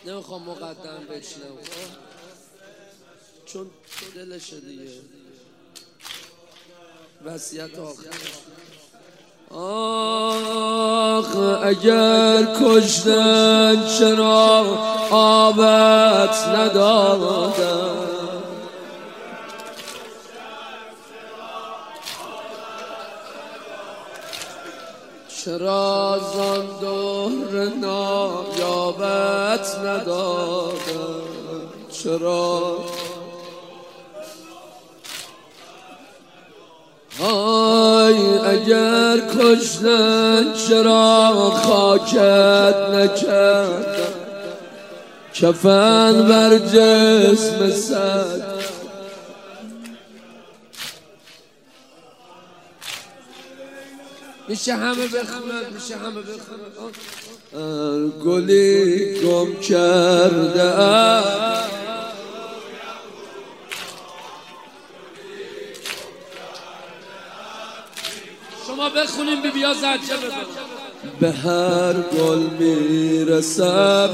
نمیخوام مقدم بشنم چون دلشه دیگه. وصیت آخر. آخ اگر کشتن چرا آبت ندادن، چرا زان دهر نایابت ندادن، چرا های اگر کشتن چرا خاکت نکردن، کفن بر جسم سگ. میشه همه بخونن، میشه همه بخونن. گلی گم کرده شما بخونیم بیا زجه بزن. به هر گل میرسم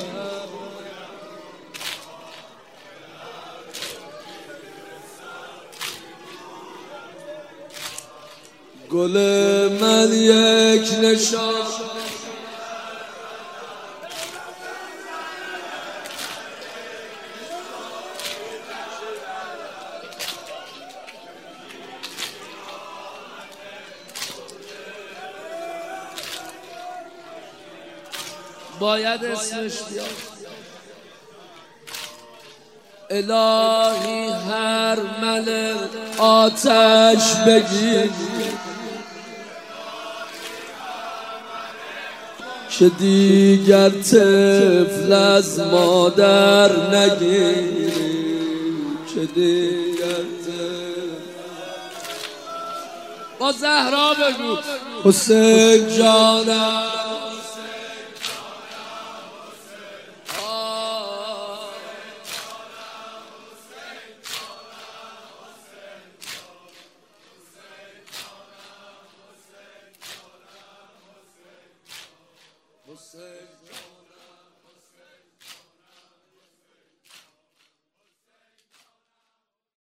گل من یک نشان، باید اسمش بیاد. الهی هر ملک آتش بگیر که دیگر طفل از مادر نگیری، که دیگر طفل. با زهرا بگو حسین جانم، حسین